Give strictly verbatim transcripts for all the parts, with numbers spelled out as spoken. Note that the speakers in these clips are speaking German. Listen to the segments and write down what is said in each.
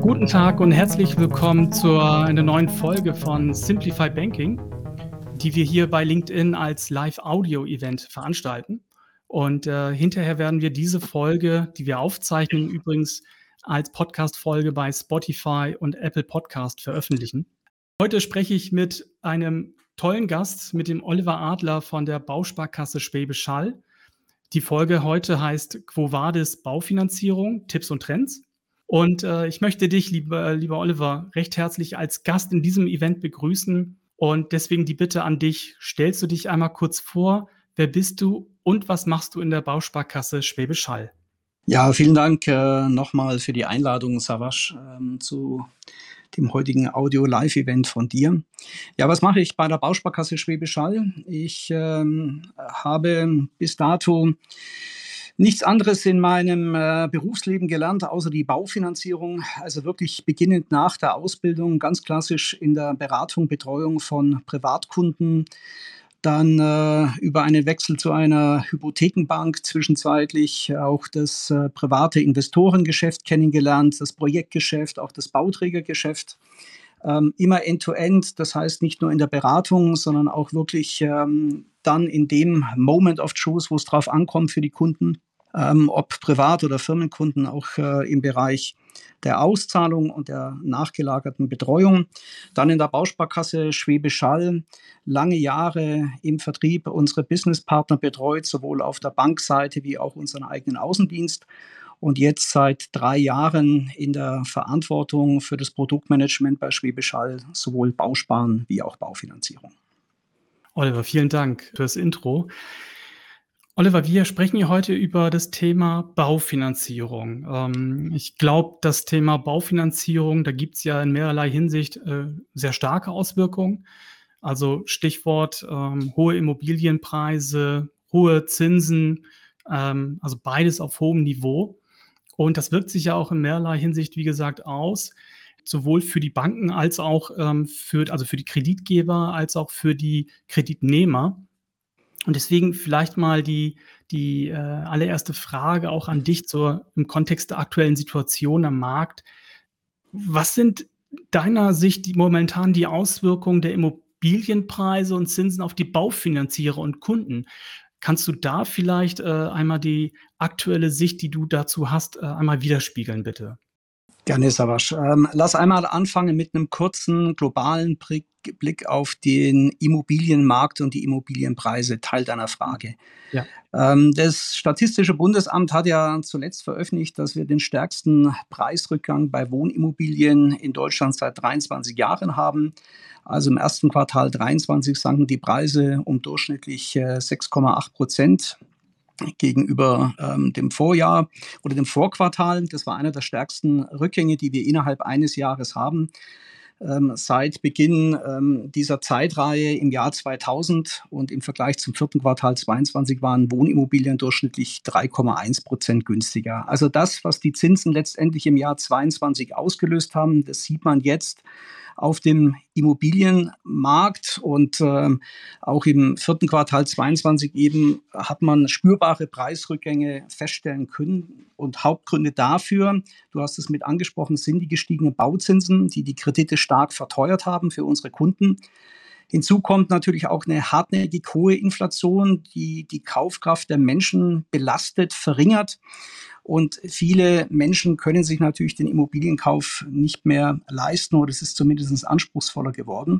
Guten Tag und herzlich willkommen zu einer neuen Folge von Simplify Banking, die wir hier bei LinkedIn als Live-Audio-Event veranstalten. Und äh, hinterher werden wir diese Folge, die wir aufzeichnen, übrigens als Podcast-Folge bei Spotify und Apple Podcast veröffentlichen. Heute spreche ich mit einem tollen Gast, mit dem Oliver Adler von der Bausparkasse Schwäbisch Hall. Die Folge heute heißt Quo Vadis Baufinanzierung, Tipps und Trends. Und äh, ich möchte dich, lieber, lieber Oliver, recht herzlich als Gast in diesem Event begrüßen. Und deswegen die Bitte an dich, stellst du dich einmal kurz vor, wer bist du und was machst du in der Bausparkasse Schwäbisch Hall? Ja, vielen Dank äh, nochmal für die Einladung, Savasch, ähm, zu dem heutigen Audio-Live-Event von dir. Ja, was mache ich bei der Bausparkasse Schwäbisch Hall? Ich ähm, habe bis dato nichts anderes in meinem äh, Berufsleben gelernt, außer die Baufinanzierung. Also wirklich beginnend nach der Ausbildung, ganz klassisch in der Beratung, Betreuung von Privatkunden. Dann äh, über einen Wechsel zu einer Hypothekenbank zwischenzeitlich auch das äh, private Investorengeschäft kennengelernt, das Projektgeschäft, auch das Bauträgergeschäft. Ähm, immer end-to-end, das heißt nicht nur in der Beratung, sondern auch wirklich ähm, dann in dem Moment of Truth, wo es drauf ankommt für die Kunden, ähm, ob Privat- oder Firmenkunden, auch äh, im Bereich der Auszahlung und der nachgelagerten Betreuung. Dann in der Bausparkasse Schwäbisch Hall lange Jahre im Vertrieb unsere Businesspartner betreut, sowohl auf der Bankseite wie auch unseren eigenen Außendienst. Und jetzt seit drei Jahren in der Verantwortung für das Produktmanagement bei Schwäbisch Hall, sowohl Bausparen wie auch Baufinanzierung. Oliver, vielen Dank für das Intro. Oliver, wir sprechen hier heute über das Thema Baufinanzierung. Ähm, ich glaube, das Thema Baufinanzierung, da gibt es ja in mehrerlei Hinsicht äh, sehr starke Auswirkungen. Also Stichwort ähm, hohe Immobilienpreise, hohe Zinsen, ähm, also beides auf hohem Niveau. Und das wirkt sich ja auch in mehrerlei Hinsicht, wie gesagt, aus, sowohl für die Banken als auch ähm, für, also für die Kreditgeber als auch für die Kreditnehmer. Und deswegen vielleicht mal die, die äh, allererste Frage auch an dich zur, im Kontext der aktuellen Situation am Markt. Was sind deiner Sicht die, momentan die Auswirkungen der Immobilienpreise und Zinsen auf die Baufinanzierer und Kunden? Kannst du da vielleicht äh, einmal die aktuelle Sicht, die du dazu hast, äh, einmal widerspiegeln, bitte? Gerne, Savasch. Ähm, lass einmal anfangen mit einem kurzen globalen Blick, Blick auf den Immobilienmarkt und die Immobilienpreise, Teil deiner Frage. Ja. Ähm, das Statistische Bundesamt hat ja zuletzt veröffentlicht, dass wir den stärksten Preisrückgang bei Wohnimmobilien in Deutschland seit dreiundzwanzig Jahren haben. Also im ersten Quartal dreiundzwanzig sanken die Preise um durchschnittlich äh, sechs Komma acht Prozent gegenüber ähm, dem Vorjahr oder dem Vorquartal. Das war einer der stärksten Rückgänge, die wir innerhalb eines Jahres haben. Ähm, seit Beginn ähm, dieser Zeitreihe im Jahr zweitausend und im Vergleich zum vierten Quartal zweiundzwanzig waren Wohnimmobilien durchschnittlich drei Komma eins Prozent günstiger. Also das, was die Zinsen letztendlich im Jahr zweiundzwanzig ausgelöst haben, das sieht man jetzt auf dem Immobilienmarkt und äh, auch im vierten Quartal zweiundzwanzig eben hat man spürbare Preisrückgänge feststellen können. Und Hauptgründe dafür, du hast es mit angesprochen, sind die gestiegenen Bauzinsen, die die Kredite stark verteuert haben für unsere Kunden. Hinzu kommt natürlich auch eine hartnäckig hohe Inflation, die die Kaufkraft der Menschen belastet, verringert. Und viele Menschen können sich natürlich den Immobilienkauf nicht mehr leisten oder es ist zumindest anspruchsvoller geworden.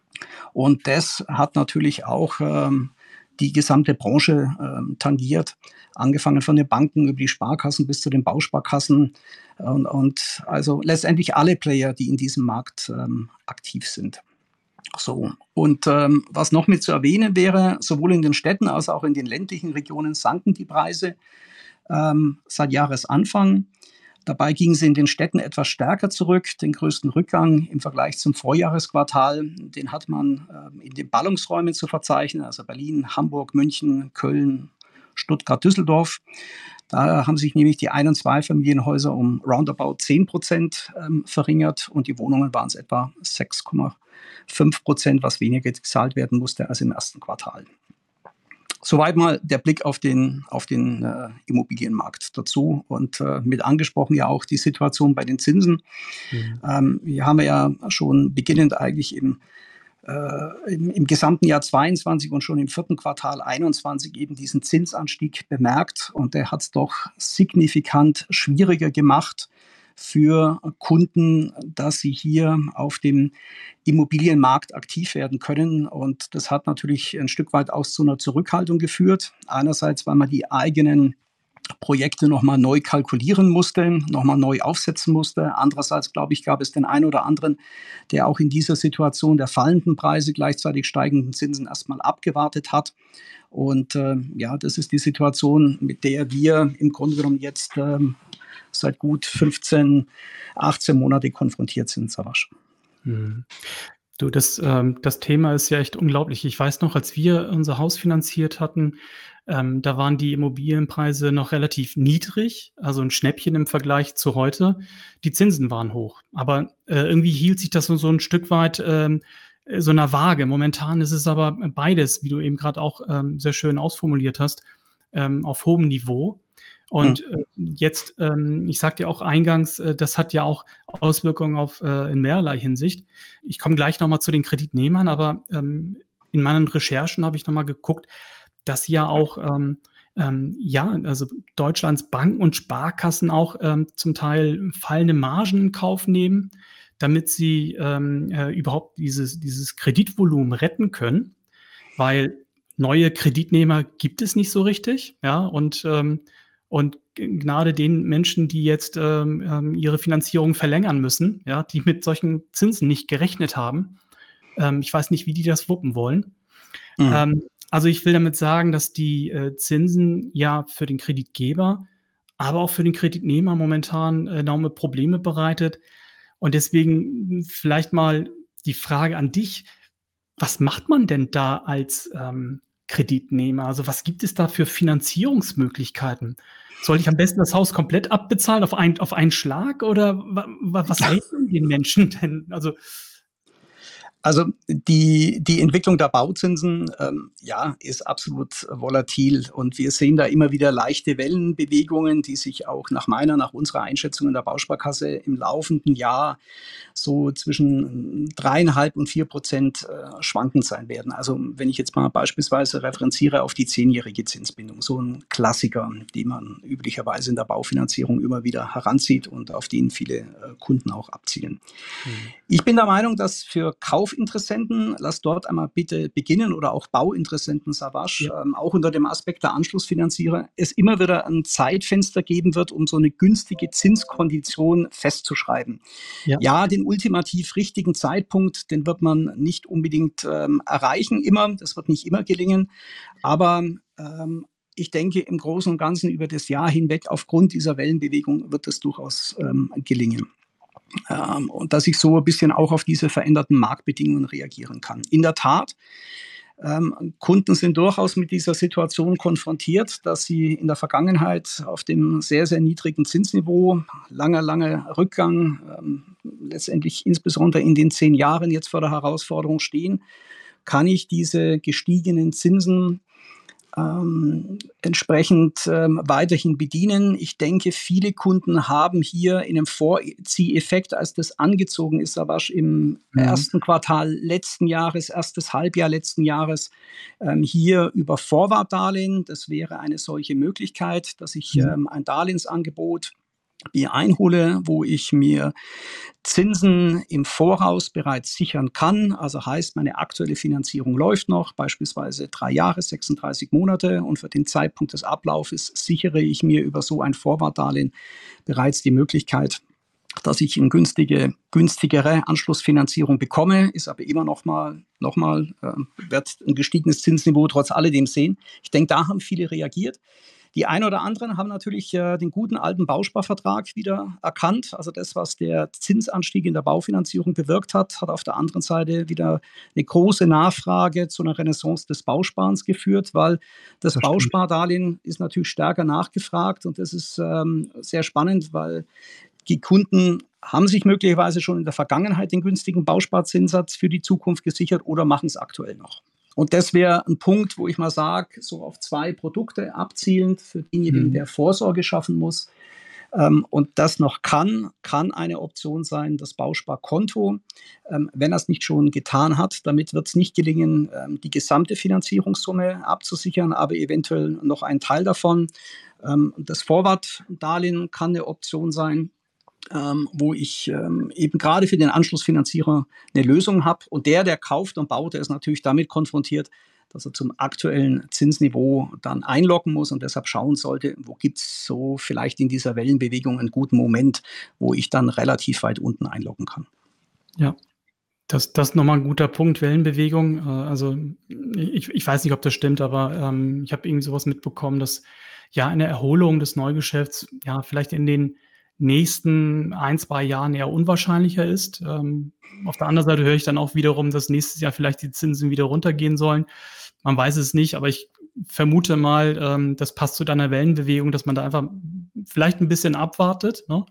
Und das hat natürlich auch ähm, die gesamte Branche ähm, tangiert, angefangen von den Banken über die Sparkassen bis zu den Bausparkassen und, und also letztendlich alle Player, die in diesem Markt ähm, aktiv sind. So, und ähm, was noch mit zu erwähnen wäre, sowohl in den Städten als auch in den ländlichen Regionen sanken die Preise ähm, seit Jahresanfang. Dabei gingen sie in den Städten etwas stärker zurück. Den größten Rückgang im Vergleich zum Vorjahresquartal, den hat man ähm, in den Ballungsräumen zu verzeichnen, also Berlin, Hamburg, München, Köln, Stuttgart, Düsseldorf. Da haben sich nämlich die Ein- und Zweifamilienhäuser um roundabout zehn Prozent ähm, verringert und die Wohnungen waren es etwa sechs Komma fünf Prozent, was weniger gezahlt werden musste als im ersten Quartal. Soweit mal der Blick auf den auf den, äh, Immobilienmarkt dazu und, äh, mit angesprochen ja auch die Situation bei den Zinsen. Mhm. Ähm, hier haben wir ja schon beginnend eigentlich im äh, im im gesamten Jahr zweiundzwanzig und schon im vierten Quartal einundzwanzig eben diesen Zinsanstieg bemerkt und der hat's doch signifikant schwieriger gemacht für Kunden, dass sie hier auf dem Immobilienmarkt aktiv werden können. Und das hat natürlich ein Stück weit auch zu einer Zurückhaltung geführt. Einerseits, weil man die eigenen Projekte noch mal neu kalkulieren musste, noch mal neu aufsetzen musste. Andererseits, glaube ich, gab es den einen oder anderen, der auch in dieser Situation der fallenden Preise, gleichzeitig steigenden Zinsen erst mal abgewartet hat. Und, äh, ja, das ist die Situation, mit der wir im Grunde genommen jetzt, ähm, seit gut fünfzehn, achtzehn Monate konfrontiert sind, Savasch. Mhm. Du, das, ähm das Thema ist ja echt unglaublich. Ich weiß noch, als wir unser Haus finanziert hatten, ähm, da waren die Immobilienpreise noch relativ niedrig, also 'n Schnäppchen im Vergleich zu heute. Die Zinsen waren hoch, aber, äh, irgendwie hielt sich das so so 'n Stück weit, ähm, äh, so 'ner Waage. Momentan ist es aber beides, wie du eben grad auch, ähm, sehr schön ausformuliert hast, ähm, auf hohem Niveau. Mhm. Und, äh, jetzt, ähm ich sagte ja auch eingangs, äh, das hat ja auch Auswirkungen auf äh, in mehrerlei Hinsicht. Ich komme gleich noch mal zu den Kreditnehmern, aber, ähm, in meinen Recherchen habe ich noch mal geguckt, dass ja auch, ähm ähm, ja, also Deutschlands Banken und Sparkassen auch, ähm, zum Teil fallende Margen in Kauf nehmen, damit sie, ähm, äh, überhaupt dieses dieses Kreditvolumen retten können, weil neue Kreditnehmer gibt es nicht so richtig, ja? Und, ähm und g gnade den Menschen, die jetzt, ähm, ähm, ihre Finanzierung verlängern müssen, ja, die mit solchen Zinsen nicht gerechnet haben. Ähm, ich weiß nicht, wie die das wuppen wollen. Mhm. Ähm, also, ich will damit sagen, dass die, äh, Zinsen ja für den Kreditgeber, aber auch für den Kreditnehmer momentan enorme Probleme bereitet. Und deswegen, hm, vielleicht mal die Frage an dich: Was macht man denn da als, ähm, Kreditnehmer? Also, was gibt es da für Finanzierungsmöglichkeiten? Soll ich am besten das Haus komplett abbezahlen auf ein auf einen Schlag oder wa wa was rät man den Menschen denn? Also Also, die die Entwicklung der Bauzinsen, ähm, ja, ist absolut volatil und wir sehen da immer wieder leichte Wellenbewegungen, die sich auch nach meiner nach unserer Einschätzung in der Bausparkasse im laufenden Jahr so zwischen dreieinhalb und vier Prozent äh, schwankend sein werden. Also, wenn ich jetzt mal beispielsweise referenziere auf die zehnjährige Zinsbindung, so 'n Klassiker, die man üblicherweise in der Baufinanzierung immer wieder heranzieht und auf den viele, äh, Kunden auch abzielen. Mhm. Ich bin der Meinung, dass für Kaufinteressenten lass dort einmal bitte beginnen oder auch Bauinteressenten, Savasch, Ja. ähm, auch unter dem Aspekt der Anschlussfinanzierer, es immer wieder 'n Zeitfenster geben wird, um so 'ne günstige Zinskondition festzuschreiben. Ja. Ja, den ultimativ richtigen Zeitpunkt, den wird man nicht unbedingt, ähm, erreichen immer. Das wird nicht immer gelingen. Aber, ähm, ich denke, im Großen und Ganzen über das Jahr hinweg aufgrund dieser Wellenbewegung wird es durchaus, ähm, gelingen. Ähm, und dass ich so 'n bisschen auch auf diese veränderten Marktbedingungen reagieren kann. In der Tat, ähm, Kunden sind durchaus mit dieser Situation konfrontiert, dass sie in der Vergangenheit auf dem sehr, sehr niedrigen Zinsniveau, langer, langer Rückgang, ähm, letztendlich insbesondere in den zehn Jahren jetzt vor der Herausforderung stehen: „Kann ich diese gestiegenen Zinsen, ähm, entsprechend, ähm, weiterhin bedienen?“ Ich denke, viele Kunden haben hier in 'nem Vorzieheffekt, als das angezogen ist, Savasch, im Mhm. ersten Quartal letzten Jahres, erstes Halbjahr letzten Jahres, ähm, hier über Vorwartdarlehen das wäre eine solche Möglichkeit, dass ich, Mhm. ähm, ein Darlehensangebot mir einhole, wo ich mir Zinsen im Voraus bereits sichern kann. Also, heißt, meine aktuelle Finanzierung läuft noch, beispielsweise drei Jahre, sechsunddreißig Monate und für den Zeitpunkt des Ablaufes sichere ich mir über so ein Vorwartdarlehen bereits die Möglichkeit, dass ich 'n günstige günstigere Anschlussfinanzierung bekomme, ist aber immer noch mal noch mal, ähm werde 'n gestiegenes Zinsniveau trotz alledem sehen. Ich denke, da haben viele reagiert. Die einen oder anderen haben natürlich, äh, den guten alten Bausparvertrag wieder erkannt. Also, das, was der Zinsanstieg in der Baufinanzierung bewirkt hat, hat auf der anderen Seite wieder 'ne große Nachfrage zu 'ner Renaissance des Bausparens geführt, weil das Das stimmt. Bauspardarlehen ist natürlich stärker nachgefragt und das ist, ähm, sehr spannend, weil die Kunden haben sich möglicherweise schon in der Vergangenheit den günstigen Bausparzinssatz für die Zukunft gesichert oder machen's aktuell noch. Und das wäre ein Punkt, wo ich mal sage, so auf zwei Produkte abzielend für denjenigen, Mhm. der Vorsorge schaffen muss. Ähm, und das noch kann, kann eine Option sein, das Bausparkonto. Ähm, wenn er es nicht schon getan hat, damit wird es nicht gelingen, ähm, die gesamte Finanzierungssumme abzusichern, aber eventuell noch einen Teil davon. Ähm, das Vorwartdarlehen kann eine Option sein, ähm, wo ich ähm, eben gerade für den Anschlussfinanzierer eine Lösung habe. Und der, der kauft und baut, der ist natürlich damit konfrontiert, dass er zum aktuellen Zinsniveau dann einloggen muss und deshalb schauen sollte, wo gibt es so vielleicht in dieser Wellenbewegung einen guten Moment, wo ich dann relativ weit unten einloggen kann. Ja, das das ist noch mal 'n guter Punkt, Wellenbewegung. Äh, also, ich ich weiß nicht, ob das stimmt, aber, ähm, ich habe irgendwie so was mitbekommen, dass, ja, eine Erholung des Neugeschäfts, ja, vielleicht in den nächsten ein, zwei Jahren eher unwahrscheinlicher ist. Ähm, auf der anderen Seite höre ich dann auch wiederum, dass nächstes Jahr vielleicht die Zinsen wieder runtergehen sollen. Man weiß es nicht, aber ich vermute mal, ähm, das passt zu deiner Wellenbewegung, dass man da einfach vielleicht 'n bisschen abwartet, ne?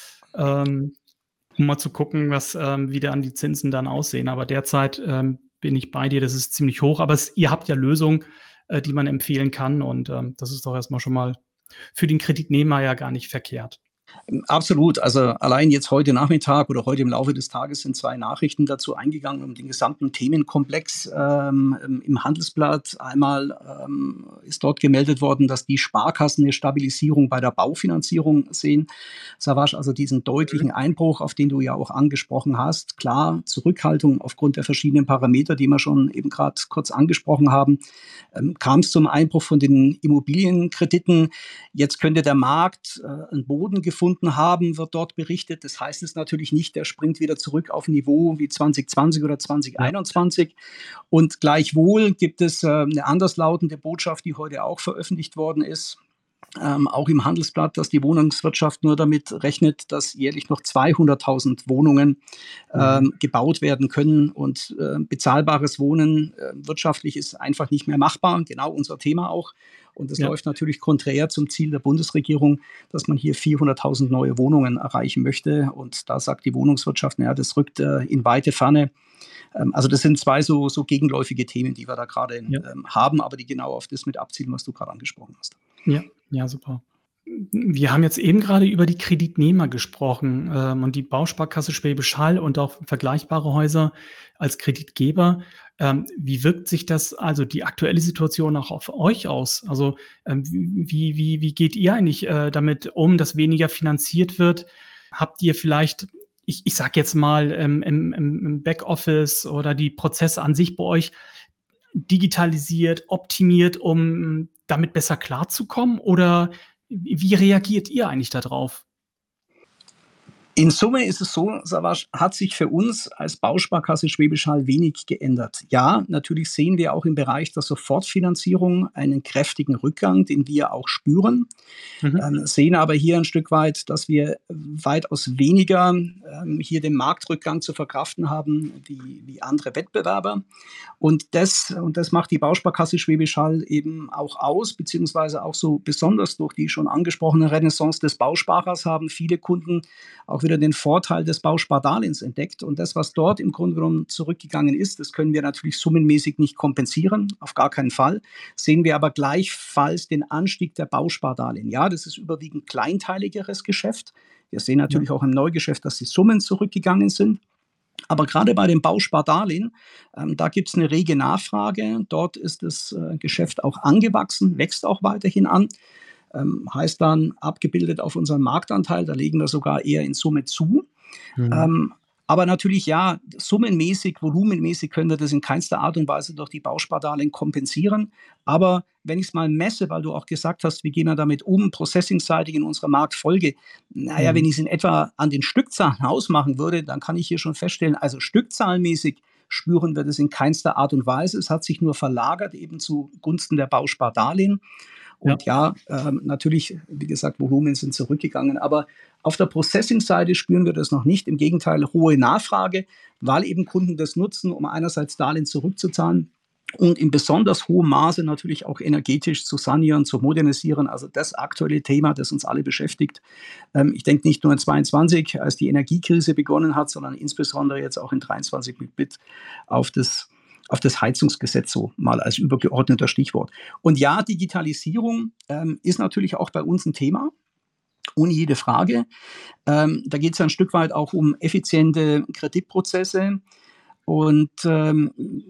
Ähm, um mal zu gucken, was ähm, wie dann die Zinsen dann aussehen. Aber derzeit, ähm, bin ich bei dir, das ist ziemlich hoch. Aber es ihr habt ja Lösungen, äh, die man empfehlen kann und, ähm, das ist doch erst mal schon mal für den Kreditnehmer ja gar nicht verkehrt. Absolut. Also allein jetzt heute Nachmittag oder heute im Laufe des Tages sind zwei Nachrichten dazu eingegangen, um den gesamten Themenkomplex ähm, im Handelsblatt. Einmal ähm, ist dort gemeldet worden, dass die Sparkassen eine Stabilisierung bei der Baufinanzierung sehen. Savasch, also diesen Mhm. deutlichen Einbruch, auf den du ja auch angesprochen hast. Klar, Zurückhaltung aufgrund der verschiedenen Parameter, die wir schon eben gerade kurz angesprochen haben, ähm, kam es zum Einbruch von den Immobilienkrediten. Jetzt könnte der Markt äh, einen Boden gefunden haben, wird dort berichtet. Das heißt es natürlich nicht, der springt wieder zurück auf Niveau wie zwanzig zwanzig oder zwanzig Ja. einundzwanzig. Und gleichwohl gibt es äh, eine anderslautende Botschaft, die heute auch veröffentlicht worden ist. Ähm, auch im Handelsblatt, dass die Wohnungswirtschaft nur damit rechnet, dass jährlich noch zweihunderttausend Wohnungen Mhm. ähm, gebaut werden können. Und äh, bezahlbares Wohnen äh, wirtschaftlich ist einfach nicht mehr machbar. Genau unser Thema auch. Und es Ja. läuft natürlich konträr zum Ziel der Bundesregierung, dass man hier vierhunderttausend neue Wohnungen erreichen möchte. Und da sagt die Wohnungswirtschaft, naja, das rückt äh, in weite Ferne. Ähm, also das sind zwei so, so gegenläufige Themen, die wir da gerade Ja. ähm, haben, aber die genau auf das mit abzielen, was du gerade angesprochen hast. Ja, ja, super. Wir haben jetzt eben gerade über die Kreditnehmer gesprochen, ähm, und die Bausparkasse Schwäbisch Hall und auch vergleichbare Häuser als Kreditgeber. Ähm, wie wirkt sich das also die aktuelle Situation auch auf euch aus? Also, ähm, wie wie wie geht ihr eigentlich, äh, damit um, dass weniger finanziert wird? Habt ihr vielleicht, ich ich sage jetzt mal, ähm, im im im Backoffice oder die Prozesse an sich bei euch digitalisiert, optimiert, um damit besser klarzukommen? Oder wie reagiert ihr eigentlich da drauf? In Summe ist es so, Savasch, hat sich für uns als Bausparkasse Schwäbisch Hall wenig geändert. Ja, natürlich sehen wir auch im Bereich der Sofortfinanzierung einen kräftigen Rückgang, den wir auch spüren. Mhm. Ähm, sehen aber hier ein Stück weit, dass wir weitaus weniger ähm, hier den Marktrückgang zu verkraften haben wie, wie andere Wettbewerber. Und das, und das macht die Bausparkasse Schwäbisch Hall eben auch aus, beziehungsweise auch so besonders durch die schon angesprochene Renaissance des Bausparers haben viele Kunden auch wieder den Vorteil des Bauspardarlehens entdeckt. Und das, was dort im Grunde genommen zurückgegangen ist, das können wir natürlich summenmäßig nicht kompensieren, auf gar keinen Fall. Sehen wir aber gleichfalls den Anstieg der Bauspardarlehen. Ja, das ist überwiegend kleinteiligeres Geschäft. Wir sehen Ja. natürlich auch im Neugeschäft, dass die Summen zurückgegangen sind. Aber gerade bei dem Bauspardarlehen, ähm, da gibt es eine rege Nachfrage. Dort ist das äh, Geschäft auch angewachsen, wächst auch weiterhin an. Ähm, heißt dann, abgebildet auf unseren Marktanteil, da legen wir sogar eher in Summe zu. Mhm. Ähm, aber natürlich ja, summenmäßig, volumenmäßig können wir das in keinster Art und Weise durch die Bauspardarlehen kompensieren. Aber wenn ich es mal messe, weil du auch gesagt hast, wie gehen wir damit um, processingseitig in unserer Marktfolge, naja, wenn Mhm. ich es in etwa an den Stückzahlen ausmachen würde, dann kann ich hier schon feststellen, also stückzahlenmäßig spüren wir das in keinster Art und Weise. Es hat sich nur verlagert eben zugunsten der Bauspardarlehen. Ja. Und ja, ähm, natürlich, wie gesagt, Volumen sind zurückgegangen. Aber auf der Processing-Seite spüren wir das noch nicht. Im Gegenteil, hohe Nachfrage, weil eben Kunden das nutzen, um einerseits Darlehen zurückzuzahlen und in besonders hohem Maße natürlich auch energetisch zu sanieren, zu modernisieren. Also das aktuelle Thema, das uns alle beschäftigt. Ähm, ich denke nicht nur in zweiundzwanzig, als die Energiekrise begonnen hat, sondern insbesondere jetzt auch in dreiundzwanzig mit Blick auf das auf das Heizungsgesetz, so mal als übergeordneter Stichwort. Und ja, Digitalisierung ähm, ist natürlich auch bei uns ein Thema, ohne jede Frage. Ähm, da geht es ja ein Stück weit auch um effiziente Kreditprozesse. Und ähm,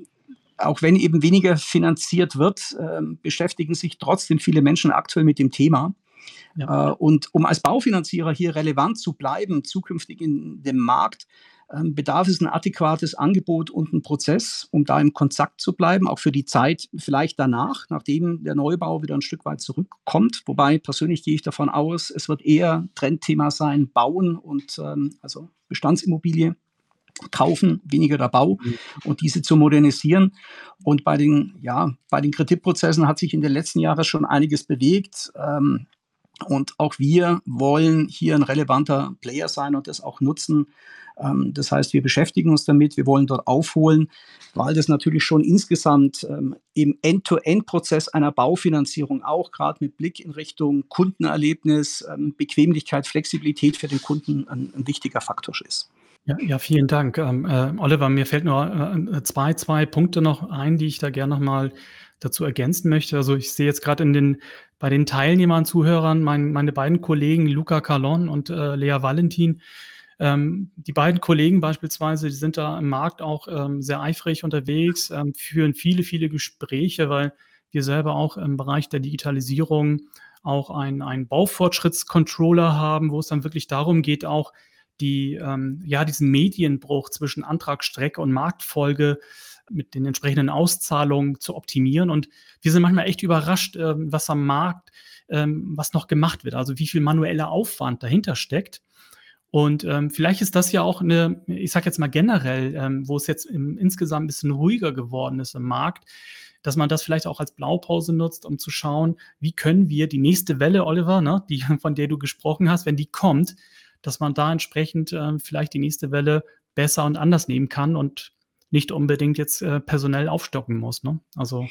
auch wenn eben weniger finanziert wird, ähm, beschäftigen sich trotzdem viele Menschen aktuell mit dem Thema. Ja. Äh, und um als Baufinanzierer hier relevant zu bleiben, zukünftig in dem Markt, ähm, bedarf es ein adäquates Angebot und ein Prozess, um da im Kontakt zu bleiben, auch für die Zeit vielleicht danach, nachdem der Neubau wieder ein Stück weit zurückkommt. Wobei persönlich gehe ich davon aus, es wird eher Trendthema sein, Bauen und ähm, also Bestandsimmobilie kaufen, weniger der Bau Mhm. und diese zu modernisieren. Und bei den, ja, bei den Kreditprozessen hat sich in den letzten Jahren schon einiges bewegt. Ähm, und auch wir wollen hier ein relevanter Player sein und das auch nutzen. Ähm, das heißt, wir beschäftigen uns damit, wir wollen dort aufholen, weil das natürlich schon insgesamt ähm, im End-to-End-Prozess einer Baufinanzierung auch gerade mit Blick in Richtung Kundenerlebnis, ähm, Bequemlichkeit, Flexibilität für den Kunden ein, ein wichtiger Faktor ist. Ja, ja, vielen Dank. Ähm, äh, Oliver, mir fällt nur äh, zwei, zwei Punkte noch ein, die ich da gerne noch mal dazu ergänzen möchte. Also ich sehe jetzt gerade in den, bei den Teilnehmern, Zuhörern, mein, meine beiden Kollegen Luca Carlon und äh, Lea Valentin. Ähm, die beiden Kollegen beispielsweise, die sind da im Markt auch ähm, sehr eifrig unterwegs, ähm, führen viele, viele Gespräche, weil wir selber auch im Bereich der Digitalisierung auch einen, einen Baufortschrittscontroller haben, wo es dann wirklich darum geht, auch die, ähm, ja, diesen Medienbruch zwischen Antragsstrecke und Marktfolge mit den entsprechenden Auszahlungen zu optimieren. Und wir sind manchmal echt überrascht, ähm, was am Markt, ähm, was noch gemacht wird, also wie viel manueller Aufwand dahinter steckt. Und ähm, vielleicht ist das ja auch eine, ich sage jetzt mal generell, ähm, wo es jetzt im, insgesamt ein bisschen ruhiger geworden ist im Markt, dass man das vielleicht auch als Blaupause nutzt, um zu schauen, wie können wir die nächste Welle, Oliver, ne, die, von der du gesprochen hast, wenn die kommt, dass man da entsprechend äh, vielleicht die nächste Welle besser und anders nehmen kann und nicht unbedingt jetzt äh, personell aufstocken muss. Ne? Also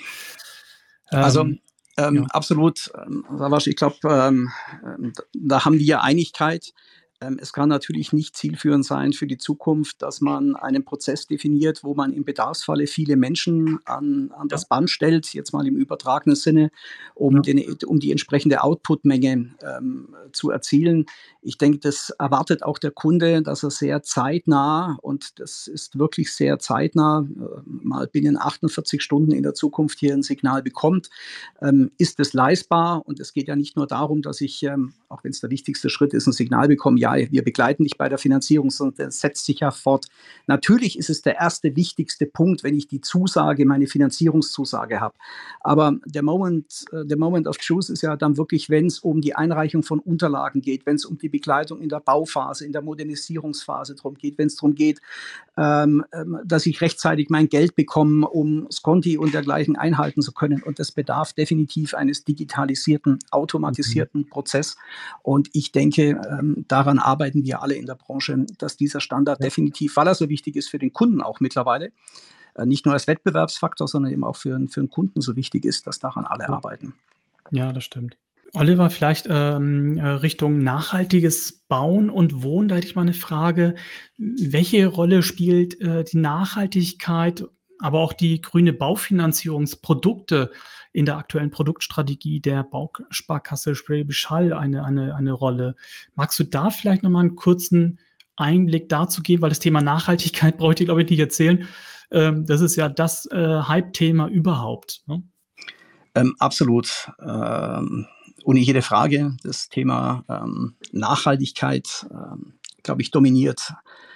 Also ähm, ähm, ja. absolut, ähm, Savasch, ich glaube, ähm, ähm, da haben wir Einigkeit. Ähm, es kann natürlich nicht zielführend sein für die Zukunft, dass man einen Prozess definiert, wo man im Bedarfsfalle viele Menschen an, an Ja, das Band stellt, jetzt mal im übertragenen Sinne, um, ja. den, um die entsprechende Outputmenge ähm, zu erzielen. Ich denke, das erwartet auch der Kunde, dass er sehr zeitnah, und das ist wirklich sehr zeitnah, äh, mal binnen achtundvierzig Stunden in der Zukunft hier ein Signal bekommt. Ähm, ist es leistbar? Und es geht ja nicht nur darum, dass ich, ähm, auch wenn es der wichtigste Schritt ist, ein Signal bekomme, ja, wir begleiten dich bei der Finanzierung, sondern das setzt sich ja fort. Natürlich ist es der erste wichtigste Punkt, wenn ich die Zusage, meine Finanzierungszusage habe. Aber der Moment, äh, der Moment of Truth ist ja dann wirklich, wenn es um die Einreichung von Unterlagen geht, wenn es um die Begleitung in der Bauphase, in der Modernisierungsphase darum geht, wenn es darum geht, ähm, ähm, dass ich rechtzeitig mein Geld bekomme, um Sconti und dergleichen einhalten zu können. Und das bedarf definitiv eines digitalisierten, Mhm. automatisierten Prozess. Und ich denke, ähm, daran arbeiten wir alle in der Branche, dass dieser Standard Ja. definitiv, weil er so wichtig ist für den Kunden auch mittlerweile, äh, nicht nur als Wettbewerbsfaktor, sondern eben auch für, für den Kunden so wichtig ist, dass daran alle Ja. arbeiten. Ja, das stimmt. Oliver, vielleicht ähm, äh, Richtung nachhaltiges Bauen und Wohnen, da hätte ich mal eine Frage. Welche Rolle spielt äh, die Nachhaltigkeit, aber auch die grüne Baufinanzierungsprodukte in der aktuellen Produktstrategie der Bausparkasse Schwäbisch Hall eine, eine, eine Rolle? Magst du da vielleicht noch mal einen kurzen Einblick dazu geben? Weil das Thema Nachhaltigkeit brauche ich dir, glaube ich, nicht erzählen. Ähm, das ist ja das äh, Hype-Thema überhaupt. Ne? Ähm, absolut. Ähm, ohne jede Frage. Das Thema ähm, Nachhaltigkeit, ähm, glaube ich, dominiert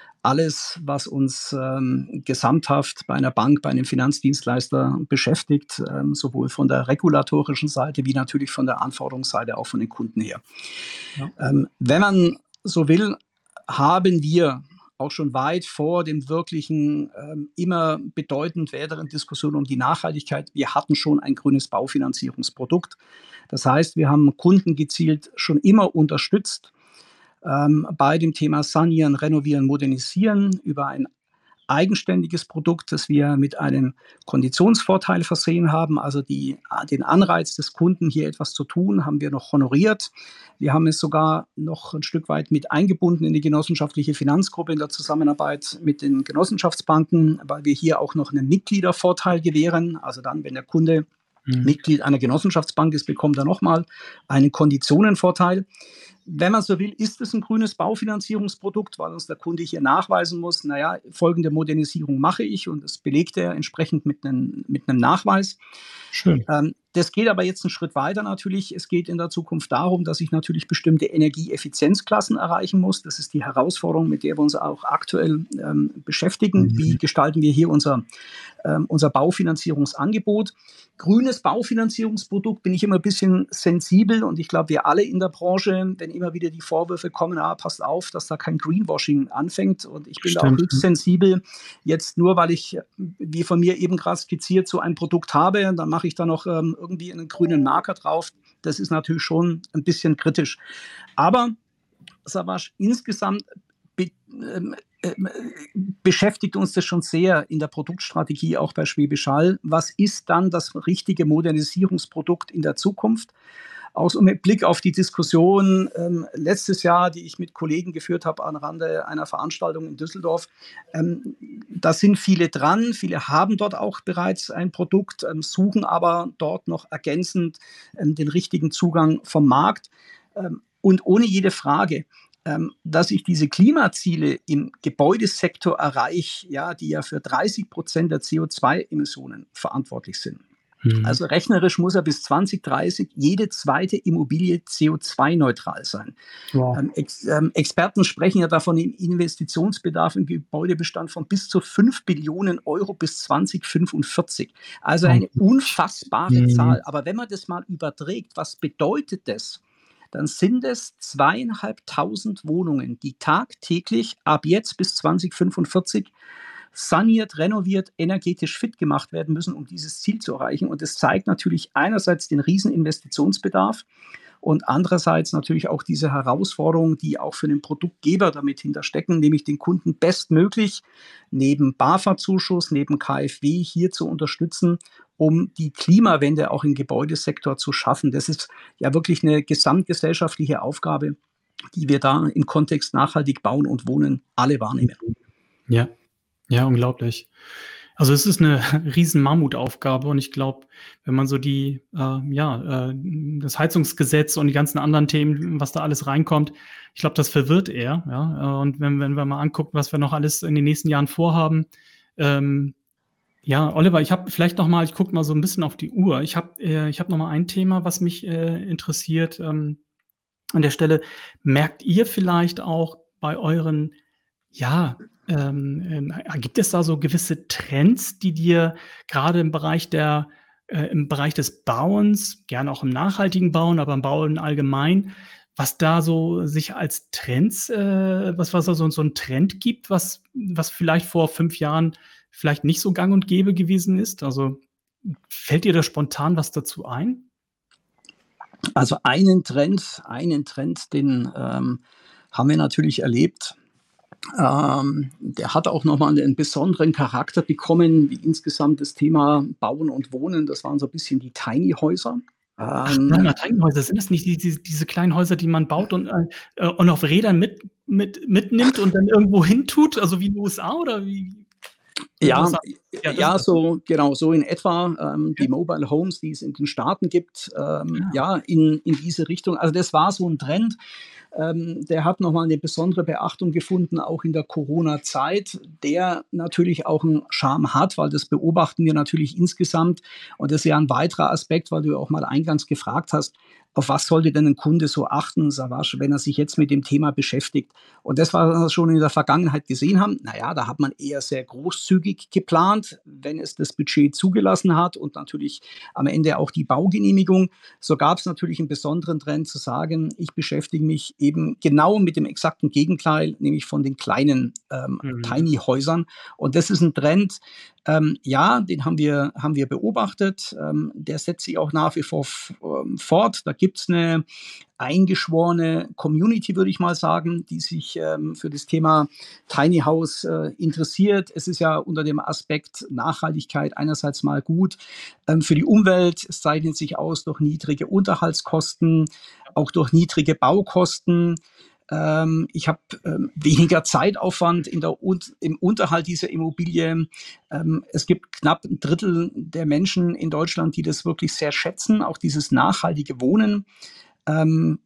alles, was uns ähm, gesamthaft bei einer Bank, bei einem Finanzdienstleister beschäftigt, ähm, sowohl von der regulatorischen Seite wie natürlich von der Anforderungsseite auch von den Kunden her. Ja. Ähm, wenn man so will, haben wir auch schon weit vor dem wirklichen, ähm, immer bedeutend werdenden Diskussion um die Nachhaltigkeit, wir hatten schon ein grünes Baufinanzierungsprodukt. Das heißt, wir haben Kunden gezielt schon immer unterstützt ähm, bei dem Thema Sanieren, Renovieren, Modernisieren über ein eigenständiges Produkt, das wir mit einem Konditionsvorteil versehen haben. Also die, den Anreiz des Kunden, hier etwas zu tun, haben wir noch honoriert. Wir haben es sogar noch ein Stück weit mit eingebunden in die genossenschaftliche Finanzgruppe in der Zusammenarbeit mit den Genossenschaftsbanken, weil wir hier auch noch einen Mitgliedervorteil gewähren. Also dann, wenn der Kunde Mhm. Mitglied einer Genossenschaftsbank ist, bekommt er nochmal einen Konditionenvorteil. Wenn man so will, ist es ein grünes Baufinanzierungsprodukt, weil uns der Kunde hier nachweisen muss, naja, folgende Modernisierung mache ich, und das belegt er entsprechend mit einem, mit einem Nachweis. Schön. Ähm, das geht aber jetzt einen Schritt weiter natürlich. Es geht in der Zukunft darum, dass ich natürlich bestimmte Energieeffizienzklassen erreichen muss. Das ist die Herausforderung, mit der wir uns auch aktuell ähm, beschäftigen. Wie Mhm. gestalten wir hier unser, ähm, unser Baufinanzierungsangebot? Grünes Baufinanzierungsprodukt bin ich immer ein bisschen sensibel, und ich glaube, wir alle in der Branche, wenn immer wieder die Vorwürfe kommen, ah, passt auf, dass da kein Greenwashing anfängt, und ich bin da auch Stimmt. höchst sensibel. Jetzt nur, weil ich, wie von mir eben gerade skizziert, so ein Produkt habe, dann mache ich da noch ähm, irgendwie einen grünen Marker drauf. Das ist natürlich schon ein bisschen kritisch. Aber, Savas, insgesamt be ähm, ähm, beschäftigt uns das schon sehr in der Produktstrategie, auch bei Schwäbisch Hall. Was ist dann das richtige Modernisierungsprodukt in der Zukunft? Auch so mit Blick auf die Diskussion ähm, letztes Jahr, die ich mit Kollegen geführt habe am Rande einer Veranstaltung in Düsseldorf. Ähm, da sind viele dran, viele haben dort auch bereits ein Produkt, ähm, suchen aber dort noch ergänzend ähm, den richtigen Zugang vom Markt. Ähm, und ohne jede Frage, ähm, dass ich diese Klimaziele im Gebäudesektor erreiche, ja, die ja für dreißig Prozent der C O zwei Emissionen verantwortlich sind. Mhm. Also rechnerisch muss er bis zwanzig dreißig jede zweite Immobilie C O zwei neutral sein. Wow. Ähm, Ex ähm, Experten sprechen ja davon, im Investitionsbedarf im Gebäudebestand von bis zu fünf Billionen Euro bis zwanzig fünfundvierzig. Also eine Unglaublich. unfassbare Mhm. Zahl. Aber wenn man das mal überträgt, was bedeutet das? Dann sind es zweieinhalbtausend Wohnungen, die tagtäglich ab jetzt bis zwanzig fünfundvierzig saniert, renoviert, energetisch fit gemacht werden müssen, um dieses Ziel zu erreichen. Und es zeigt natürlich einerseits den riesen Investitionsbedarf und andererseits natürlich auch diese Herausforderungen, die auch für den Produktgeber damit hinterstecken, nämlich den Kunden bestmöglich neben BAFA-Zuschuss, neben K f W hier zu unterstützen, um die Klimawende auch im Gebäudesektor zu schaffen. Das ist ja wirklich eine gesamtgesellschaftliche Aufgabe, die wir da im Kontext nachhaltig bauen und wohnen alle wahrnehmen. Ja, ja, unglaublich. Also, es ist 'ne riesen Mammutaufgabe, und ich glaube, wenn man so die, äh, ja, äh, das Heizungsgesetz und die ganzen anderen Themen, was da alles reinkommt, ich glaube, das verwirrt eher, ja. Äh, und wenn wenn wir mal angucken, was wir noch alles in den nächsten Jahren vorhaben, ähm, ja, Oliver, ich habe vielleicht noch mal ich gucke mal so 'n bisschen auf die Uhr. Ich habe äh, ich habe noch mal ein Thema, was mich, äh, interessiert, ähm, an der Stelle. Merkt ihr vielleicht auch bei euren ja, ähm, ähm, gibt es da so gewisse Trends, die dir gerade im Bereich der äh, im Bereich des Bauens, gerne auch im nachhaltigen Bauen, aber im Bauen allgemein, was da so sich als Trends äh, was was da so so 'n Trend gibt, was was vielleicht vor fünf Jahren vielleicht nicht so gang und gäbe gewesen ist? Also, fällt dir da spontan was dazu ein? Also einen Trend einen Trend, den, ähm, haben wir natürlich erlebt. Ähm, der hat auch noch mal 'nen besonderen Charakter bekommen, wie insgesamt das Thema Bauen und Wohnen. Das waren so 'n bisschen die Tiny Häuser. Ach, Ähm, kleiner Tiny Häuser, sind das nicht die die diese kleinen Häuser, die man baut und, äh, äh, und auf Rädern mit mit mitnimmt und dann irgendwo hintut, also wie in 'n U S A oder wie? Oder was ja, sa ja, das ist ja, das, ne? so genau, so in etwa, ähm, Ja. die Mobile Homes, die es in den Staaten gibt, ähm, Ah. ja, in in diese Richtung. Also, das war so 'n Trend, ähm, der hat noch mal 'ne besondere Beachtung gefunden, auch in der Corona-Zeit, der natürlich auch 'n Charme hat, weil das beobachten wir natürlich insgesamt. Und das ist ja 'n weiterer Aspekt, weil du ja auch mal eingangs gefragt hast: „Auf was sollte denn 'n Kunde so achten, Savas, wenn er sich jetzt mit dem Thema beschäftigt?“ Und das, was wir schon in der Vergangenheit gesehen haben, na ja, da hat man eher sehr großzügig geplant, wenn es das Budget zugelassen hat und natürlich am Ende auch die Baugenehmigung. So gab's natürlich 'n besonderen Trend zu sagen: „Ich beschäftige mich eben genau mit dem exakten Gegenteil, nämlich von den kleinen, ähm, Mhm. Tiny Häusern.“ Und das ist 'n Trend, Ähm, ja, den haben wir haben wir beobachtet. Ähm, der setzt sich auch nach wie vor f ähm, fort. Da gibt's 'ne eingeschworene Community, würde ich mal sagen, die sich, ähm, für das Thema Tiny House, äh, interessiert. Es ist ja unter dem Aspekt Nachhaltigkeit einerseits mal gut, ähm, für die Umwelt. Es zeichnet sich aus durch niedrige Unterhaltskosten, auch durch niedrige Baukosten. Ähm, ich habe, ähm, weniger Zeitaufwand in der Un im Unterhalt dieser Immobilie. Ähm, es gibt knapp ein Drittel der Menschen in Deutschland, die das wirklich sehr schätzen, auch dieses nachhaltige Wohnen. Ähm,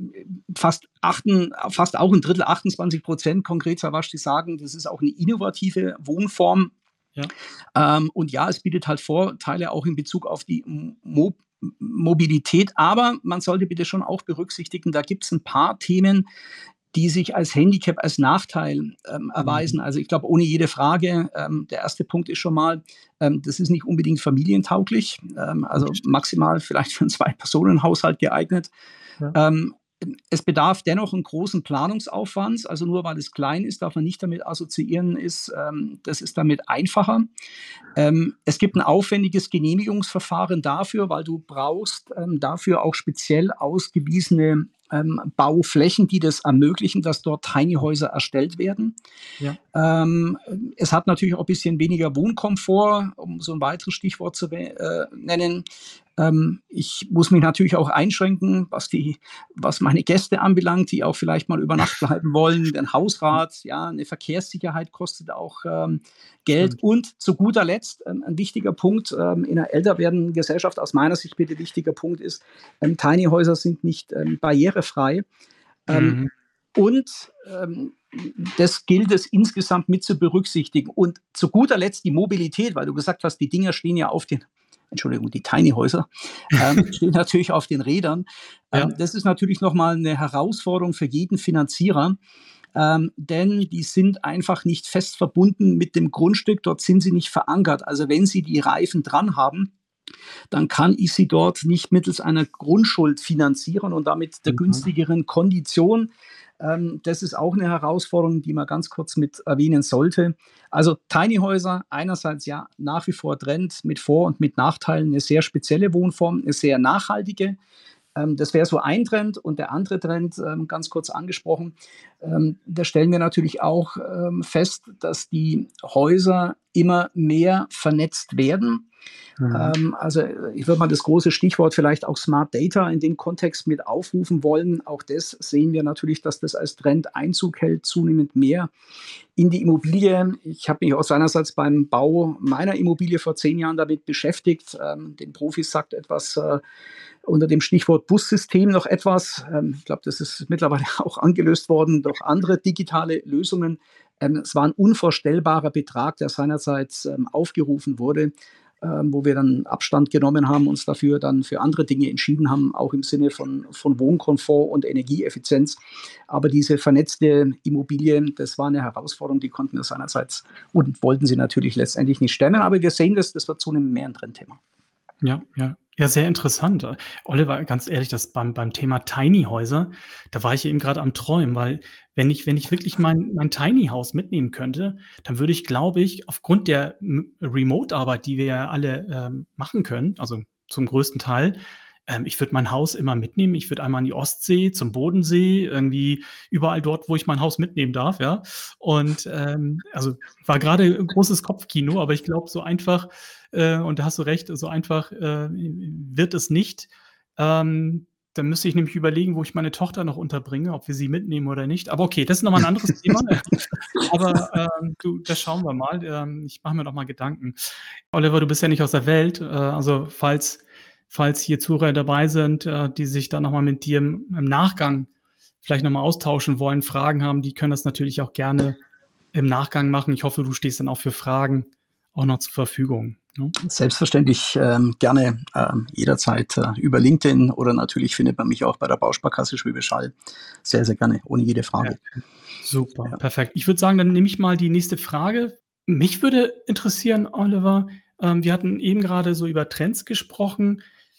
fast achten fast auch ein Drittel, achtundzwanzig Prozent konkret verwascht, die sagen, das ist auch eine innovative Wohnform. Ja. Ähm, und ja, es bietet halt Vorteile auch in Bezug auf die Mo Mobilität, aber man sollte bitte schon auch berücksichtigen, da gibt es ein paar Themen, die sich als Handicap, als Nachteil ähm, Mhm. erweisen. Also ich glaube, ohne jede Frage, ähm, der erste Punkt ist schon mal, ähm, das ist nicht unbedingt familientauglich, ähm, also Richtig. maximal vielleicht für einen Zwei-Personen-Haushalt geeignet. Ja. Ähm, es bedarf dennoch einen großen Planungsaufwands. Also nur weil es klein ist, darf man nicht damit assoziieren, ist, ähm, das ist damit einfacher. Ähm, es gibt ein aufwendiges Genehmigungsverfahren dafür, weil du brauchst ähm, dafür auch speziell ausgewiesene ähm, Bauflächen, die das ermöglichen, dass dort Tiny Häuser erstellt werden. Ja. Ähm, es hat natürlich auch ein bisschen weniger Wohnkomfort, um so ein weiteres Stichwort zu äh, nennen. Ähm, ich muss mich natürlich auch einschränken, was die was meine Gäste anbelangt, die auch vielleicht mal über Nacht bleiben wollen. Ein Hausrat, ja, eine Verkehrssicherheit kostet auch, ähm, Geld. Stimmt. Und zu guter Letzt, ähm, 'n wichtiger Punkt, ähm, in einer älter werdenden Gesellschaft aus meiner Sicht bitte wichtiger Punkt ist, ähm, Tiny Häuser sind nicht, ähm, barrierefrei. Ähm, Mhm. und, ähm, das gilt es insgesamt mit zu berücksichtigen. Und zu guter Letzt die Mobilität, weil du gesagt hast, die Dinger stehen ja auf den Entschuldigung, die Tiny Häuser, ähm, stehen natürlich auf den Rädern. Ähm, Ja. das ist natürlich noch mal 'ne Herausforderung für jeden Finanzierer, ähm, denn die sind einfach nicht fest verbunden mit dem Grundstück. Dort sind sie nicht verankert. Also, wenn Sie die Reifen dran haben, dann kann ich sie dort nicht mittels einer Grundschuld finanzieren und damit der Mhm. günstigeren Kondition. Ähm, das ist auch eine Herausforderung, die man ganz kurz mit erwähnen sollte. Also Tiny Häuser, einerseits ja nach wie vor Trend mit Vor- und mit Nachteilen, eine sehr spezielle Wohnform, eine sehr nachhaltige. Ähm, das wäre so ein Trend. Und der andere Trend, ähm, ganz kurz angesprochen, ähm, da stellen wir natürlich auch ähm, fest, dass die Häuser immer mehr vernetzt werden. Mhm. Ähm, also, äh, ich würde mal das große Stichwort vielleicht auch Smart Data in dem Kontext mit aufrufen wollen. Auch das sehen wir natürlich, dass das als Trend Einzug hält, zunehmend mehr in die Immobilie. Ich habe mich auch seinerseits beim Bau meiner Immobilie vor zehn Jahren damit beschäftigt. Ähm, den Profis sagt etwas äh, unter dem Stichwort Bussystem noch etwas. Ähm, ich glaube, das ist mittlerweile auch angelöst worden durch andere digitale Lösungen. Ähm, es war ein unvorstellbarer Betrag, der seinerzeit ähm, aufgerufen wurde, ähm, wo wir dann Abstand genommen haben, uns dafür dann für andere Dinge entschieden haben, auch im Sinne von, von Wohnkomfort und Energieeffizienz. Aber diese vernetzte Immobilie, das war eine Herausforderung, die konnten wir seinerzeit und wollten sie natürlich letztendlich nicht stemmen. Aber wir sehen das, das wird zunehmend mehr ein Trendthema. Ja, ja. Ja, sehr interessant. Äh, Oliver, ganz ehrlich, das beim beim Thema Tiny Häuser, da war ich eben grad am Träumen, weil wenn ich wenn ich wirklich mein mein Tiny House mitnehmen könnte, dann würde ich, glaube ich, aufgrund der M Remote-Arbeit, die wir ja alle, ähm, machen können, also zum größten Teil, ähm, ich würde mein Haus immer mitnehmen. Ich würde einmal an die Ostsee, zum Bodensee, irgendwie überall dort, wo ich mein Haus mitnehmen darf, ja? Und, ähm, also, war grade 'n großes Kopfkino, aber ich glaube, so einfach äh, und da hast du recht, so einfach, äh, wird es nicht. Ähm, dann müsste ich nämlich überlegen, wo ich meine Tochter noch unterbringe, ob wir sie mitnehmen oder nicht. Aber okay, das ist noch mal 'n anderes Thema. Aber, ähm, du, das schauen wir mal. Ähm, ich mache mir noch mal Gedanken. Oliver, du bist ja nicht aus der Welt. Äh, also, falls falls hier Zuhörer dabei sind, äh, die sich dann noch mal mit dir im im Nachgang vielleicht noch mal austauschen wollen, Fragen haben, die können das natürlich auch gerne im Nachgang machen. Ich hoffe, du stehst dann auch für Fragen auch noch zur Verfügung, ne? Selbstverständlich ähm, gerne ähm, jederzeit äh, über LinkedIn oder natürlich findet man mich auch bei der Bausparkasse Schwäbisch Hall. Sehr, sehr gerne, ohne jede Frage. Perfekt. Super, Ja. perfekt. Ich würde sagen, dann nehme ich mal die nächste Frage. Mich würde interessieren, Oliver, ähm, wir hatten eben gerade so über Trends gesprochen.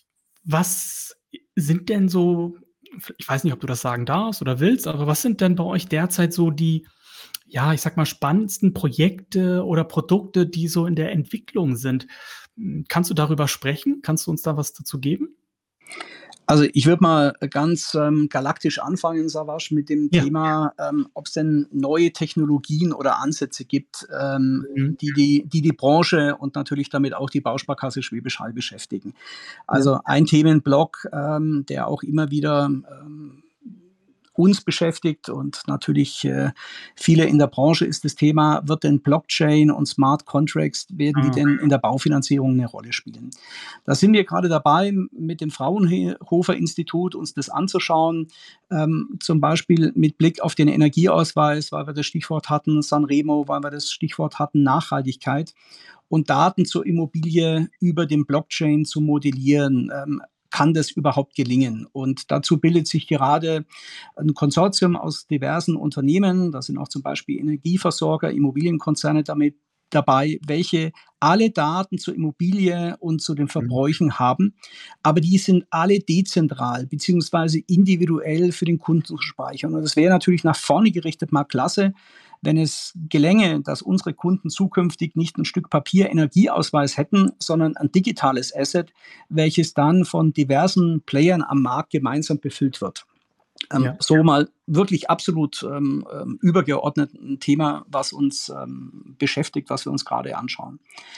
Was sind denn so, ich weiß nicht, ob du das sagen darfst oder willst, aber was sind denn bei euch derzeit so die ja, ich sage mal, spannendsten Projekte oder Produkte, die so in der Entwicklung sind. Hm, kannst du darüber sprechen? Kannst du uns da was dazu geben? Also, ich würde mal ganz, ähm, galaktisch anfangen, Savas, mit dem Ja. Thema, ähm, ob's denn neue Technologien oder Ansätze gibt, ähm, Mhm. die die die die Branche und natürlich damit auch die Bausparkasse Schwäbisch Hall beschäftigen. Ja. Also, ein Themenblock, ähm, der auch immer wieder, ähm, uns beschäftigt und natürlich, äh, viele in der Branche, ist das Thema: Wird denn Blockchain und Smart Contracts werden die Ah. denn in der Baufinanzierung 'ne Rolle spielen? Da sind wir grade dabei, mit dem Fraunhe Hofer Institut uns das anzuschauen, ähm, zum Beispiel mit Blick auf den Energieausweis, weil wir das Stichwort hatten, Sanremo, weil wir das Stichwort hatten, Nachhaltigkeit und Daten zur Immobilie über den Blockchain zu modellieren. Ähm, kann das überhaupt gelingen? Und dazu bildet sich gerade 'n Konsortium aus diversen Unternehmen. Da sind auch zum Beispiel Energieversorger, Immobilienkonzerne damit dabei, welche alle Daten zur Immobilie und zu den Mhm. Verbräuchen haben, aber die sind alle dezentral beziehungsweise individuell für den Kunden zu speichern. Und es wäre natürlich nach vorne gerichtet mal klasse, wenn es gelänge, dass unsere Kunden zukünftig nicht 'n Stück Papier Energieausweis hätten, sondern ein digitales Asset, welches dann von diversen Playern am Markt gemeinsam befüllt wird. Ähm, Ja. so mal wirklich absolut, ähm, ähm, übergeordnet 'n Thema, was uns, ähm, beschäftigt, was wir uns grade anschauen.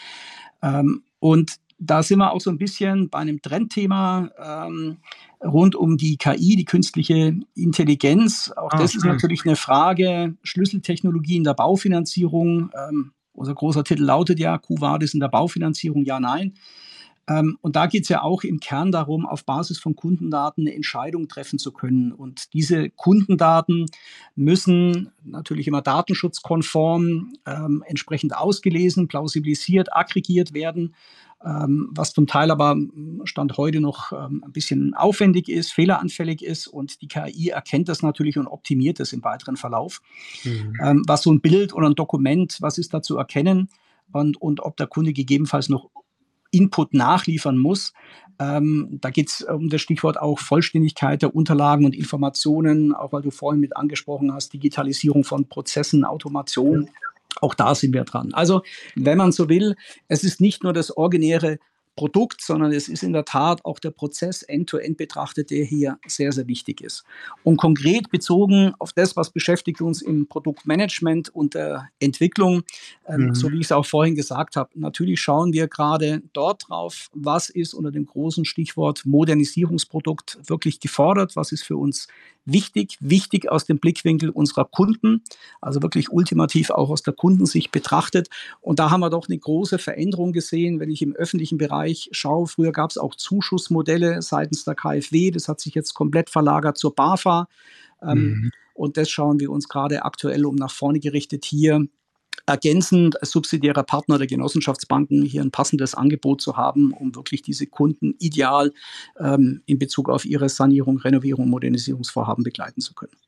Ähm, und da sind wir auch so 'n bisschen bei 'nem Trendthema, ähm, rund um die K I, die künstliche Intelligenz. Auch Ah, das ist spannend. natürlich 'ne Frage, Schlüsseltechnologie in der Baufinanzierung. Ähm, unser großer Titel lautet ja: „Quo vadis in der Baufinanzierung, ja, nein?“ Ähm, und da geht's ja auch im Kern darum, auf Basis von Kundendaten 'ne Entscheidung treffen zu können. Und diese Kundendaten müssen natürlich immer datenschutzkonform, ähm, entsprechend ausgelesen, plausibilisiert, aggregiert werden, ähm, was zum Teil aber, hm, Stand heute noch, ähm, 'n bisschen aufwendig ist, fehleranfällig ist und die K I erkennt das natürlich und optimiert das im weiteren Verlauf. Mhm. Ähm, was so 'n Bild oder 'n Dokument, was ist da zu erkennen und und ob der Kunde gegebenenfalls noch Input nachliefern muss. Ähm, da geht's um das Stichwort auch Vollständigkeit der Unterlagen und Informationen, auch weil du vorhin mit angesprochen hast, Digitalisierung von Prozessen, Ja. Automation. Auch da sind wir dran. Also, wenn man so will, es ist nicht nur das originäre Produkt, sondern es ist in der Tat auch der Prozess end-to-end betrachtet, der hier sehr, sehr wichtig ist. Und konkret bezogen auf das, was beschäftigt uns im Produktmanagement und der Entwicklung, ähm, Mhm. so wie ich's auch vorhin gesagt habe, natürlich schauen wir grade dort drauf, was ist unter dem großen Stichwort Modernisierungsprodukt wirklich gefordert? Was ist für uns wichtig? Wichtig aus dem Blickwinkel unserer Kunden, also wirklich ultimativ auch aus der Kundensicht betrachtet. Und da haben wir doch 'ne große Veränderung gesehen, wenn ich im öffentlichen Bereich schaue. Früher gab's auch Zuschussmodelle seitens der KfW. Das hat sich jetzt komplett verlagert zur BAFA. Ähm, Mhm. und das schauen wir uns grade aktuell um nach vorne gerichtet hier ergänzend als subsidiärer Partner der Genossenschaftsbanken hier 'n passendes Angebot zu haben, um wirklich diese Kunden ideal, ähm, in Bezug auf ihre Sanierung, Renovierung, Modernisierungsvorhaben begleiten zu können.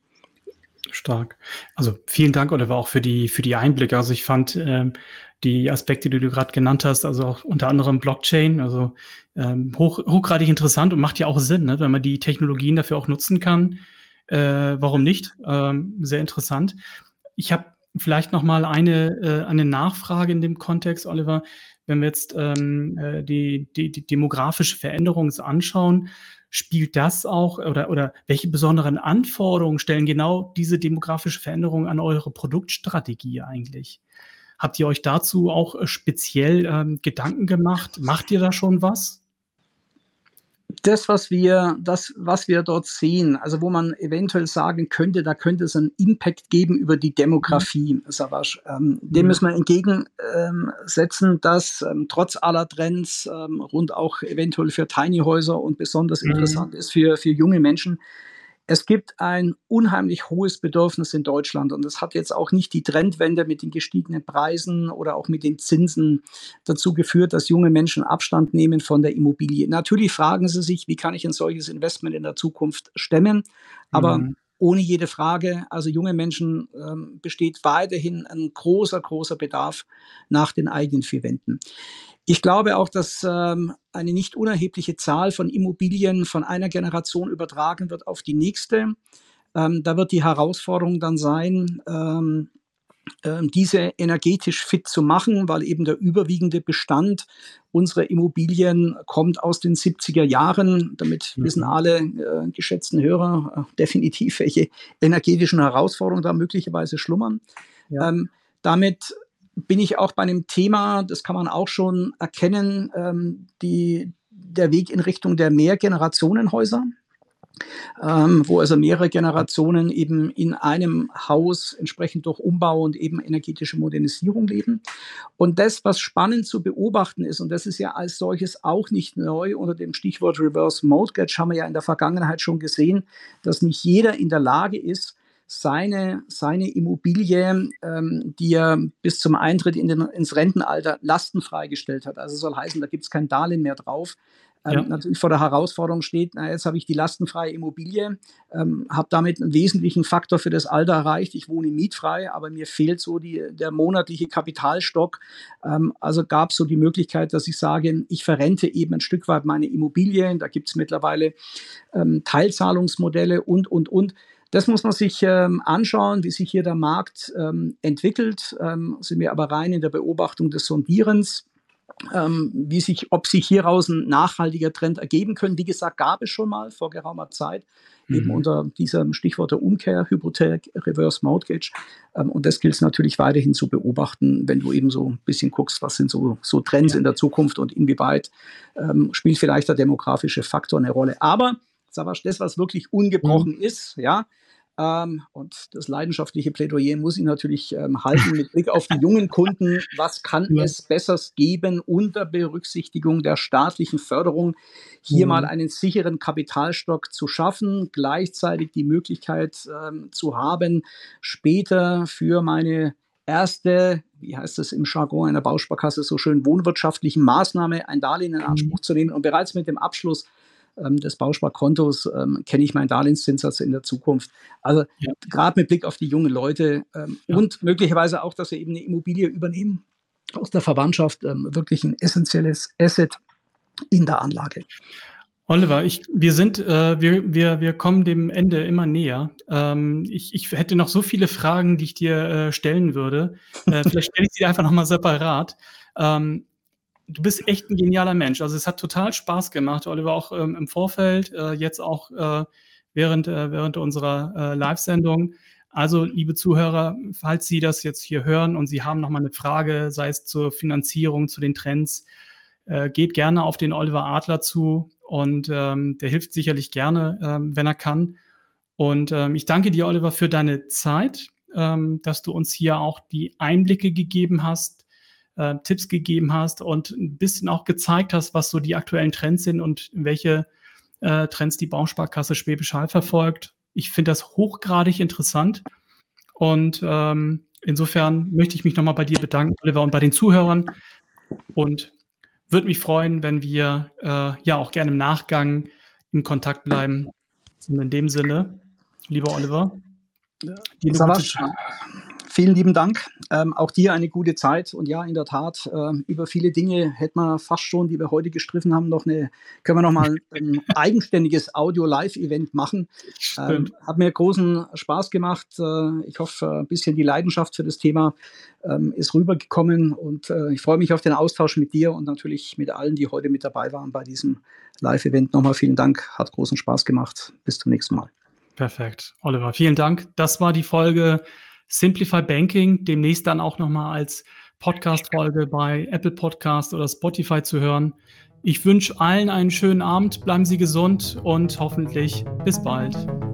Stark. Also, vielen Dank, Oliver, auch für die für die Einblicke. Also, ich fand, ähm, die Aspekte, die du grad genannt hast, also auch unter anderem Blockchain, also, ähm, hoch hochgradig interessant und macht ja auch Sinn, ne, wenn man die Technologien dafür auch nutzen kann. Äh, warum nicht? Ähm, sehr interessant. Ich habe vielleicht noch mal eine äh, eine Nachfrage in dem Kontext, Oliver. Wenn wir jetzt, ähm, äh, die die die demografische Veränderung uns anschauen, spielt das auch oder oder welche besonderen Anforderungen stellen genau diese demografische Veränderung an eure Produktstrategie eigentlich? Habt ihr euch dazu auch, äh, speziell, ähm, Gedanken gemacht? Macht ihr da schon was? Das, was wir das, was wir dort sehen, also wo man eventuell sagen könnte, da könnte es 'n Impact geben über die Mhm. Demografie, Savas, ähm, dem Mhm. müssen wir entgegen ähm, setzen, dass, ähm, trotz aller Trends, ähm, rund auch eventuell für Tiny Häuser und besonders Mhm. interessant ist für für junge Menschen. Es gibt ein unheimlich hohes Bedürfnis in Deutschland und das hat jetzt auch nicht die Trendwende mit den gestiegenen Preisen oder auch mit den Zinsen dazu geführt, dass junge Menschen Abstand nehmen von der Immobilie. Natürlich fragen sie sich: „Wie kann ich 'n solches Investment in der Zukunft stemmen?“ Aber Mhm. ohne jede Frage, also junge Menschen, ähm, besteht weiterhin 'n großer, großer Bedarf nach den eigenen vier Wänden. Ich glaube auch, dass, ähm, eine nicht unerhebliche Zahl von Immobilien von einer Generation übertragen wird auf die nächste. Ähm, da wird die Herausforderung dann sein, ähm ähm, diese energetisch fit zu machen, weil eben der überwiegende Bestand unserer Immobilien kommt aus den siebziger Jahren. Damit wissen Mhm. alle äh, geschätzten Hörer äh, definitiv, welche energetischen Herausforderungen da möglicherweise schlummern. Ja. Ähm, damit bin ich auch bei einem Thema, das kann man auch schon erkennen, ähm, die, der Weg in Richtung der Mehrgenerationenhäuser, ähm, wo also mehrere Generationen eben in einem Haus entsprechend durch Umbau und eben energetische Modernisierung leben. Und das, was spannend zu beobachten ist, und das ist ja als solches auch nicht neu, unter dem Stichwort Reverse Mortgage haben wir ja in der Vergangenheit schon gesehen, dass nicht jeder in der Lage ist, seine, seine Immobilie, ähm, die er bis zum Eintritt in den, ins Rentenalter lastenfrei gestellt hat. Also soll heißen, da gibt es kein Darlehen mehr drauf. Ähm, Ja. natürlich vor der Herausforderung steht, na, jetzt habe ich die lastenfreie Immobilie, ähm, habe damit einen wesentlichen Faktor für das Alter erreicht. Ich wohne mietfrei, aber mir fehlt so die, der monatliche Kapitalstock. Ähm, also gab es so die Möglichkeit, dass ich sage, ich verrente eben ein Stück weit meine Immobilien. Da gibt es mittlerweile ähm, Teilzahlungsmodelle und, und, und. Das muss man sich ähm, anschauen, wie sich hier der Markt ähm, entwickelt. Ähm, sind wir aber rein in der Beobachtung des Sondierens, ähm, wie sich, ob sich hieraus ein nachhaltiger Trend ergeben können. Wie gesagt, gab es schon mal vor geraumer Zeit, eben Mhm. unter diesem Stichwort der Umkehr, Hypothek, Reverse Mortgage. Ähm, und das gilt es natürlich weiterhin zu beobachten, wenn du eben so ein bisschen guckst, was sind so, so Trends Ja. in der Zukunft und inwieweit ähm, spielt vielleicht der demografische Faktor eine Rolle. Aber Savasch, das, was wirklich Mhm. ungebrochen ist, ja, ähm, und das leidenschaftliche Plädoyer muss ich natürlich ähm, halten mit Blick auf die jungen Kunden. Was kann Ja. es Besseres geben unter Berücksichtigung der staatlichen Förderung, hier mal Mhm. einen sicheren Kapitalstock zu schaffen, gleichzeitig die Möglichkeit ähm, zu haben, später für meine erste, wie heißt es im Jargon einer Bausparkasse so schön, wohnwirtschaftlichen Maßnahme ein Darlehen in Mhm. Anspruch zu nehmen und bereits mit dem Abschluss ähm, des Bausparkontos ähm, kenne ich meinen Darlehenszinssatz in der Zukunft. Also Ja. gerade mit Blick auf die jungen Leute ähm, Ja. und möglicherweise auch, dass wir eben eine Immobilie übernehmen aus der Verwandtschaft, ähm, wirklich ein essentielles Asset in der Anlage. Oliver, ich wir sind äh, wir wir wir kommen dem Ende immer näher. Ähm, ich ich hätte noch so viele Fragen, die ich dir, äh, stellen würde. Äh, vielleicht stelle ich sie einfach noch mal separat. Ähm, du bist echt 'n genialer Mensch. Also, es hat total Spaß gemacht, Oliver, auch, ähm, im Vorfeld, äh, jetzt auch, äh, während äh, während unserer, äh, Live-Sendung. Also, liebe Zuhörer, falls Sie das jetzt hier hören und Sie haben noch mal 'ne Frage, sei es zur Finanzierung, zu den Trends, äh, geht gerne auf den Oliver Adler zu und, ähm, der hilft sicherlich gerne, ähm, wenn er kann. Und, ähm, ich danke dir, Oliver, für deine Zeit, ähm, dass du uns hier auch die Einblicke gegeben hast, äh, Tipps gegeben hast und ein bisschen auch gezeigt hast, was so die aktuellen Trends sind und welche, äh, Trends die Bausparkasse Schwäbisch Hall verfolgt. Ich finde das hochgradig interessant und, ähm, insofern möchte ich mich noch mal bei dir bedanken, Oliver, und bei den Zuhörern und würde mich freuen, wenn wir, äh, ja auch gerne im Nachgang in Kontakt bleiben. Und in dem Sinne, lieber Oliver, dir 'ne gute Savasch, Zeit. vielen lieben Dank. Ähm, auch dir eine gute Zeit. Und ja, in der Tat, ähm, über viele Dinge hätten wir fast schon, die wir heute gestriffen haben, noch eine, können wir noch mal ein eigenständiges Audio-Live-Event machen. Stimmt. Ähm, hat mir großen Spaß gemacht. Äh, ich hoffe, ein bisschen die Leidenschaft für das Thema ähm, ist rübergekommen. Und äh, ich freue mich auf den Austausch mit dir und natürlich mit allen, die heute mit dabei waren bei diesem Live-Event. Nochmal vielen Dank. Hat großen Spaß gemacht. Bis zum nächsten Mal. Perfekt. Oliver, vielen Dank. Das war die Folge Simplify Banking, demnächst dann auch noch mal als Podcast-Folge bei Apple Podcast oder Spotify zu hören. Ich wünsche allen einen schönen Abend, bleiben Sie gesund und hoffentlich bis bald.